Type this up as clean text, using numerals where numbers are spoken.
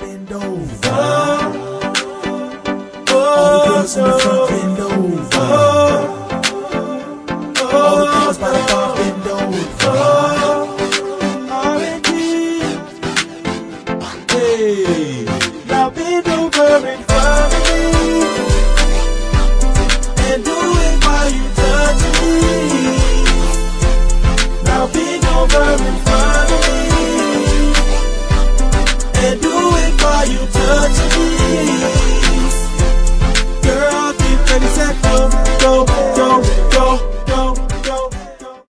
bend over. All the girls in the front bend over. All the girls by the bar bend over. R&B. Hey, now bend over in front of me and do it while you touch me. Now bend over in front of me and do it while you touch me. Girl, get ready, set.